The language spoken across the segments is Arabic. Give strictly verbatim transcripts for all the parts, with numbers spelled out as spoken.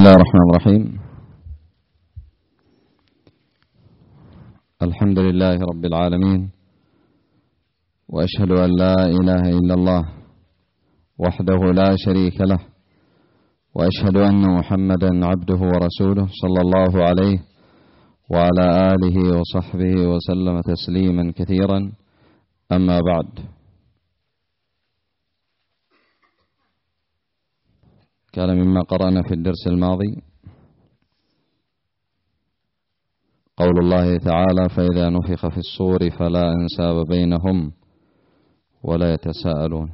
الله الرحمن الرحيم. الحمد لله رب العالمين، وأشهد أن لا إله إلا الله وحده لا شريك له، وأشهد أن محمدا عبده ورسوله صلى الله عليه وعلى آله وصحبه وسلم تسليما كثيرا. أما بعد، كان مما قرأنا في الدرس الماضي قول الله تعالى: فإذا نفخ في الصور فلا أنساب بينهم ولا يتساءلون.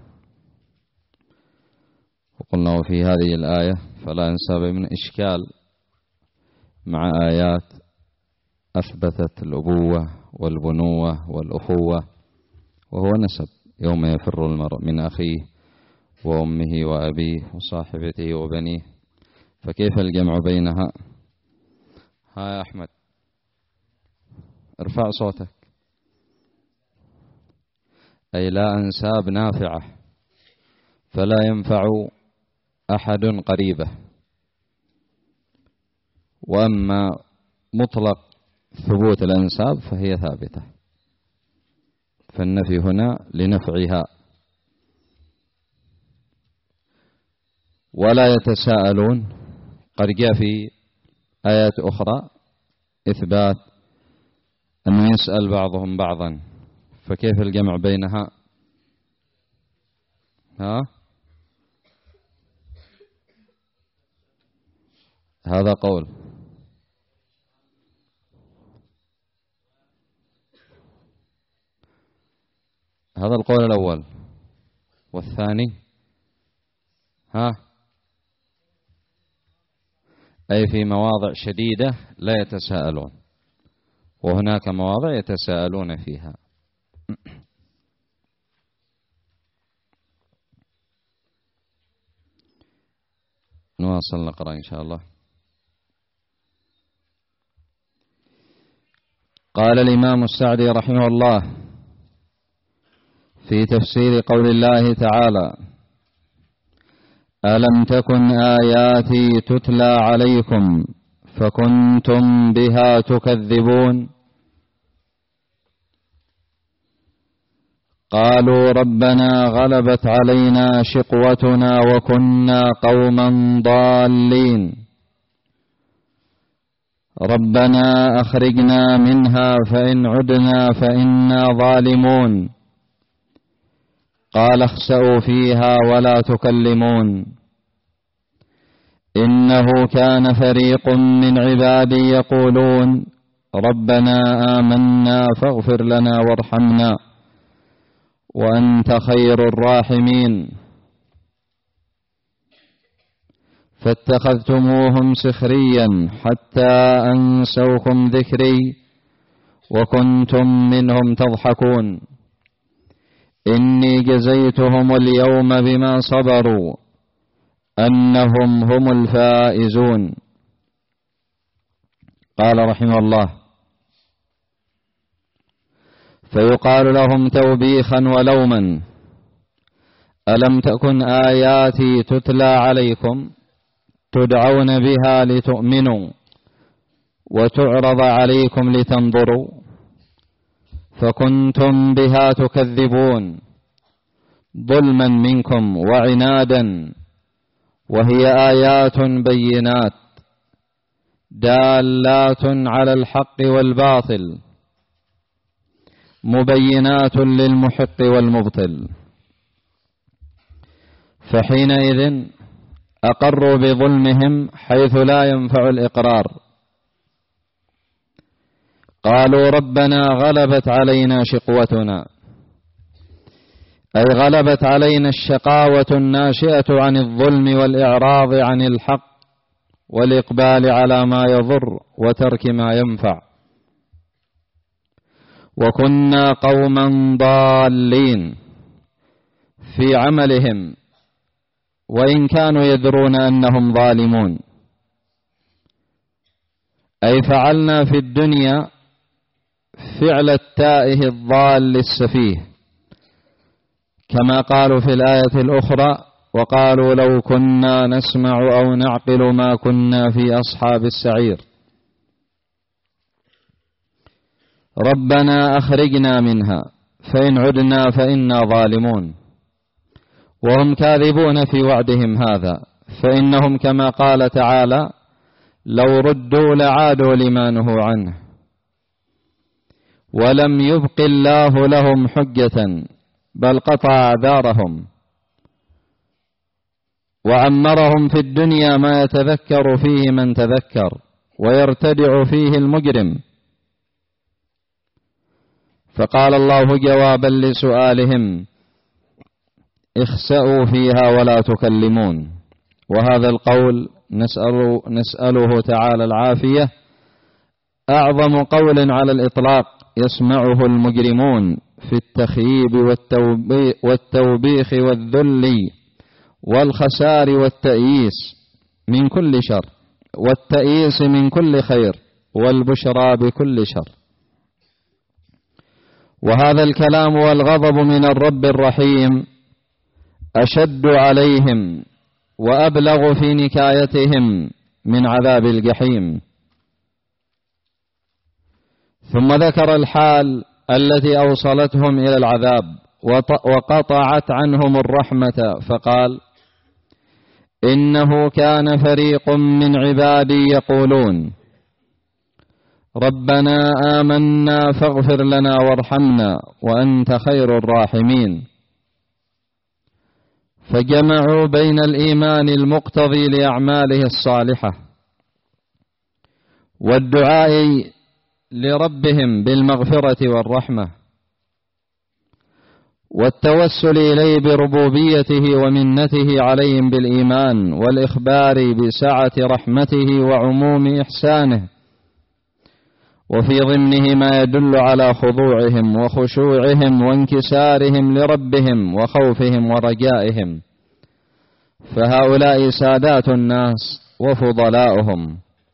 وقلنا وفي هذه الآية فلا أنساب من إشكال مع آيات أثبتت الأبوة والبنوة والأخوة، وهو نسب يوم يفر المرء من أخيه وأمه وأبيه وصاحبته وبنيه، فكيف الجمع بينها؟ ها يا أحمد، ارفع صوتك. أي لا أنساب نافعة، فلا ينفع أحد قريبه. وأما مطلق ثبوت الأنساب فهي ثابتة، فالنفي هنا لنفعها. ولا يتساءلون قد جاء في آيات أخرى إثبات أن يسأل بعضهم بعضا، فكيف الجمع بينها؟ ها؟ هذا قول. هذا القول الأول. والثاني ها؟ أي في مواضع شديدة لا يتساءلون، وهناك مواضع يتساءلون فيها. نواصل نقرأ إن شاء الله. قال الإمام السعدي رحمه الله في تفسير قول الله تعالى: ألم تكن آياتي تتلى عليكم فكنتم بها تكذبون. قالوا ربنا غلبت علينا شقوتنا وكنا قوما ضالين، ربنا أخرجنا منها فإن عدنا فإنا ظالمون. قال اخسئوا فيها ولا تكلمون، إنه كان فريق من عبادي يقولون ربنا آمنا فاغفر لنا وارحمنا وأنت خير الراحمين. فاتخذتموهم سخريا حتى أنسوكم ذكري وكنتم منهم تضحكون. إني جزيتهم اليوم بما صبروا أنهم هم الفائزون. قال رحمه الله: فيقال لهم توبيخا ولوما: ألم تكن آياتي تتلى عليكم تدعون بها لتؤمنوا وتعرض عليكم لتنظروا فكنتم بها تكذبون ظلما منكم وعنادا، وهي آيات بينات دالات على الحق والباطل مبينات للمحق والمبطل. فحينئذ أقروا بظلمهم حيث لا ينفع الإقرار. قالوا ربنا غلبت علينا شقوتنا، أي غلبت علينا الشقاوة الناشئة عن الظلم والإعراض عن الحق والإقبال على ما يضر وترك ما ينفع، وكنا قوما ضالين في عملهم وإن كانوا يدرون أنهم ظالمون. أي فعلنا في الدنيا فعل التائه الضال السفيه، كما قالوا في الآية الأخرى: وقالوا لو كنا نسمع أو نعقل ما كنا في أصحاب السعير. ربنا أخرجنا منها فإن عدنا فإنا ظالمون. وهم كاذبون في وعدهم هذا، فإنهم كما قال تعالى لو ردوا لعادوا لما نهوا عنه ولم يبق الله لهم حجة بل قطع أعذارهم وعمرهم في الدنيا ما يتذكر فيه من تذكر ويرتدع فيه المجرم. فقال الله جوابا لسؤالهم اخسأوا فيها ولا تكلمون. وهذا القول نسأل نسأله تعالى العافية أعظم قول على الإطلاق يسمعه المجرمون في التخييب والتوبيخ والذل والخسار والتأييس من كل شر والتأييس من كل خير والبشرى بكل شر. وهذا الكلام والغضب من الرب الرحيم أشد عليهم وأبلغ في نكايتهم من عذاب الجحيم. ثم ذكر الحال التي أوصلتهم إلى العذاب وقطعت عنهم الرحمة فقال إنه كان فريق من عبادي يقولون ربنا آمنا فاغفر لنا وارحمنا وأنت خير الراحمين. فجمعوا بين الإيمان المقتضي لأعماله الصالحة والدعاء لربهم بالمغفرة والرحمة والتوسل إليه بربوبيته ومنته عليهم بالإيمان والإخبار بسعة رحمته وعموم إحسانه، وفي ضمنه ما يدل على خضوعهم وخشوعهم وانكسارهم لربهم وخوفهم ورجائهم. فهؤلاء سادات الناس وفضلاؤهم،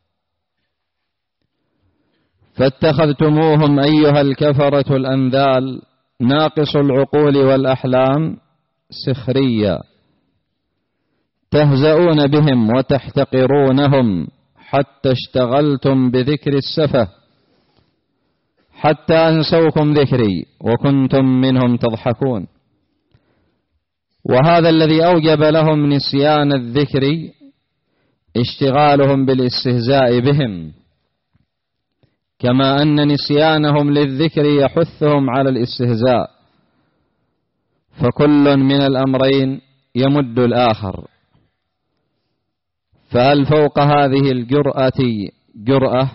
فاتخذتموهم أيها الكفرة الأنذال ناقص العقول والأحلام سخريا، تهزؤون بهم وتحتقرونهم حتى اشتغلتم بذكر السفه، حتى أنسوكم ذكري وكنتم منهم تضحكون. وهذا الذي أوجب لهم نسيان الذكر اشتغالهم بالاستهزاء بهم، كما أن نسيانهم للذكر يحثهم على الاستهزاء، فكل من الأمرين يمد الآخر. فهل فوق هذه الجرأة جرأة؟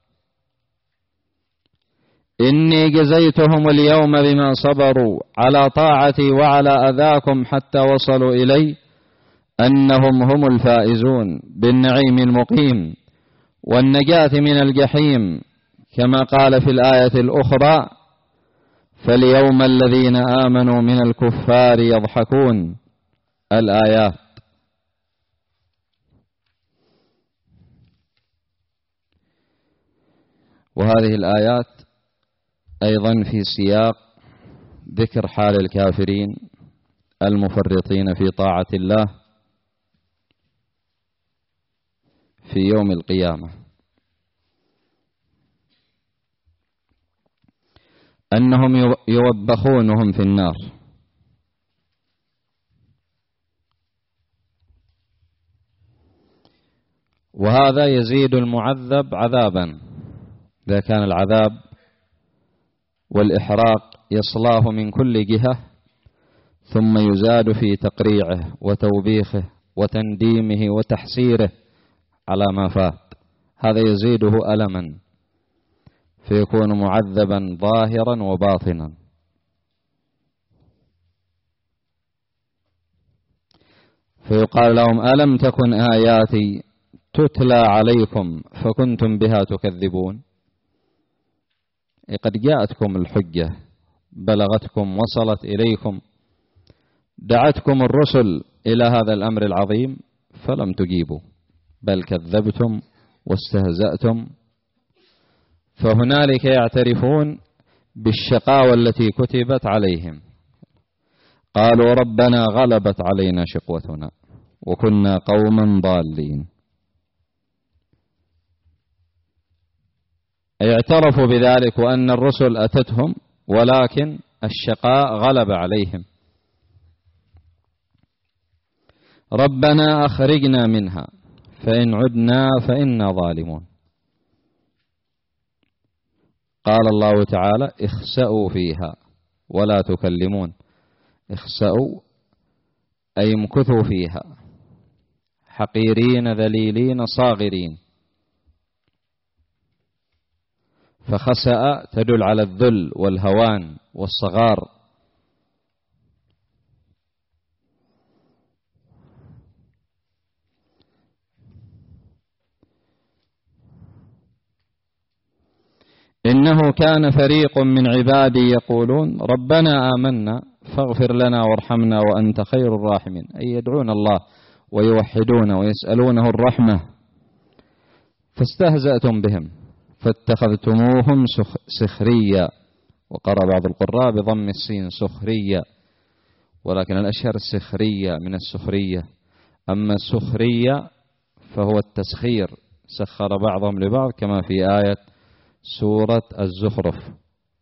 إني جزيتهم اليوم بما صبروا على طاعتي وعلى أذاكم حتى وصلوا إلي أنهم هم الفائزون بالنعيم المقيم والنجاة من الجحيم، كما قال في الآية الأخرى فاليوم الذين آمنوا من الكفار يضحكون. الآيات. وهذه الآيات أيضا في سياق ذكر حال الكافرين المفرطين في طاعة الله في يوم القيامة، أنهم يوبخونهم في النار. وهذا يزيد المعذب عذابا إذا كان العذاب والإحراق يصلاه من كل جهة، ثم يزاد في تقريعه وتوبيخه وتنديمه وتحسيره على ما فات، هذا يزيده ألما، فيكون معذبا ظاهرا وباطنا. فيقال لهم ألم تكن آياتي تتلى عليكم فكنتم بها تكذبون. قد جاءتكم الحجة، بلغتكم، وصلت إليكم، دعتكم الرسل إلى هذا الأمر العظيم فلم تجيبوا، بل كذبتم واستهزأتم. فهنالك يعترفون بالشقاوة التي كتبت عليهم. قالوا ربنا غلبت علينا شقوتنا وكنا قوما ضالين. اعترفوا بذلك وأن الرسل أتتهم ولكن الشقاء غلب عليهم. ربنا أخرجنا منها فإن عدنا فإنا ظالمون. قال الله تعالى اخسأوا فيها ولا تكلمون. اخسأوا أي امكثوا فيها حقيرين ذليلين صاغرين. فخسأ تدل على الذل والهوان والصغار. إنه كان فريق من عبادي يقولون ربنا آمنا فاغفر لنا وارحمنا وأنت خير الراحمين، أي يدعون الله ويوحدون ويسألونه الرحمة. فاستهزأتم بهم فاتخذتموهم سخريا، وقرأ بعض القراء بضم السين سخريا، ولكن الأشهر السخرية من السخرية. أما السخرية فهو التسخير، سخر بعضهم لبعض كما في آية سورة الزخرف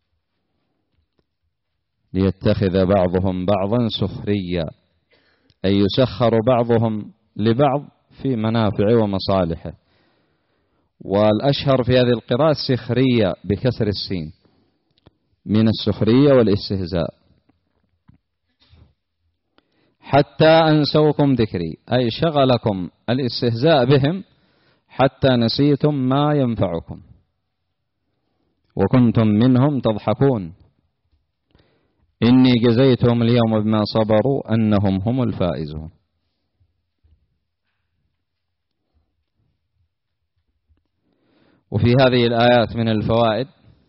ليتخذ بعضهم بعضا سخريا، أي يسخر بعضهم لبعض في منافع ومصالحه. والأشهر في هذه القراءة السخرية بكسر السين من السخرية والاستهزاء. حتى أنسوكم ذكري، أي شغلكم الاستهزاء بهم حتى نسيتم ما ينفعكم وكنتم منهم تضحكون. إني جزيتهم اليوم بما صبروا أنهم هم الفائزون. وفي هذه الآيات من الفوائد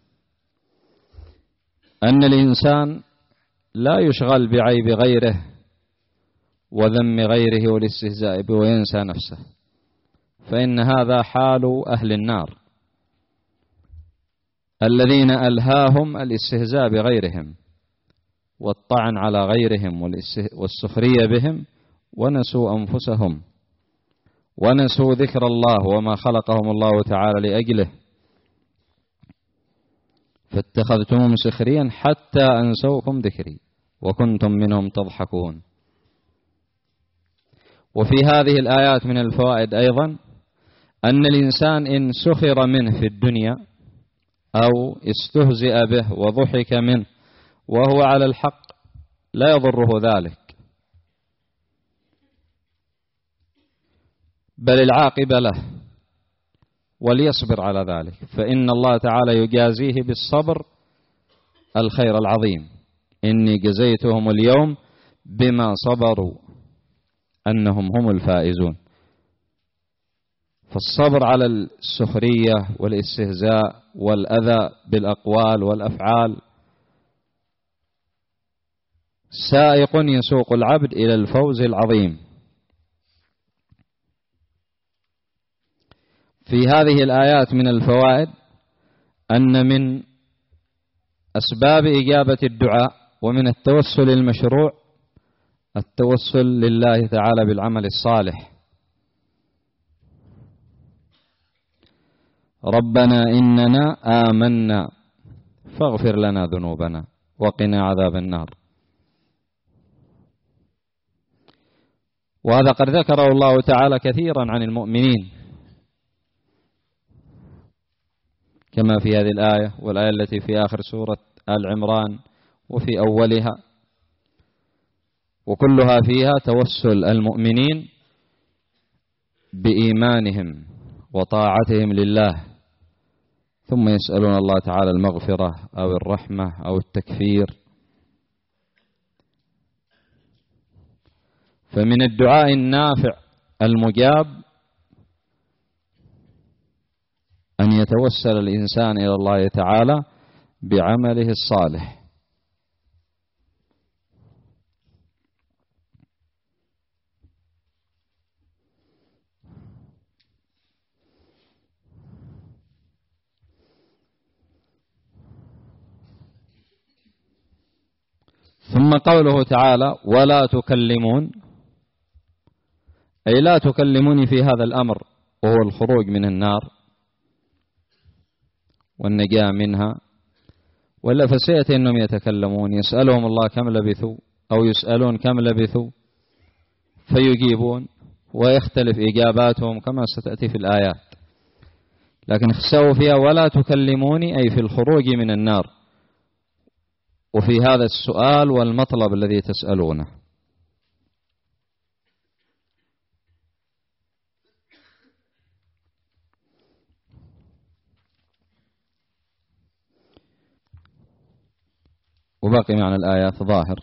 أن الإنسان لا يشغل بعيب غيره وذم غيره والاستهزاء به وينسى نفسه، فإن هذا حال أهل النار الذين ألهاهم الاستهزاء بغيرهم والطعن على غيرهم والسخرية بهم، ونسوا أنفسهم ونسوا ذكر الله وما خلقهم الله تعالى لأجله، فاتخذتموهم سخريا حتى أنسوكم ذكري وكنتم منهم تضحكون. وفي هذه الآيات من الفوائد أيضا أن الإنسان إن سخر منه في الدنيا أو استهزئ به وضحك منه وهو على الحق لا يضره ذلك، بل العاقبة له وليصبر على ذلك، فإن الله تعالى يجازيه بالصبر الخير العظيم. إني جزيتهم اليوم بما صبروا أنهم هم الفائزون. فالصبر على السخرية والاستهزاء والأذى بالأقوال والأفعال سائق يسوق العبد إلى الفوز العظيم. في هذه الآيات من الفوائد أن من أسباب إجابة الدعاء ومن التوسل المشروع التوسل لله تعالى بالعمل الصالح. ربنا إننا آمنا فاغفر لنا ذنوبنا وقنا عذاب النار. وهذا قد ذكره الله تعالى كثيرا عن المؤمنين كما في هذه الآية والآية التي في آخر سورة آل عمران وفي أولها، وكلها فيها توسل المؤمنين بإيمانهم وطاعتهم لله، ثم يسألون الله تعالى المغفرة أو الرحمة أو التكفير. فمن الدعاء النافع المجاب أن يتوسل الإنسان إلى الله تعالى بعمله الصالح. ثم ثم قوله تعالى ولا تكلمون، أي لا تكلموني في هذا الأمر وهو الخروج من النار والنجاة منها، ولا فسيأتي أنهم يتكلمون يسألهم الله كم لبثوا أو يسألون كم لبثوا فيجيبون ويختلف إجاباتهم كما ستأتي في الآيات، لكن اخسوا فيها ولا تكلموني أي في الخروج من النار وفي هذا السؤال والمطلب الذي تسألونه. وباقي معنى الآيات ظاهر.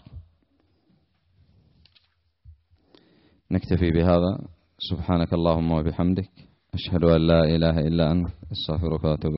نكتفي بهذا. سبحانك اللهم وبحمدك، أشهد أن لا إله إلا أنت، أستغفرك وأتوب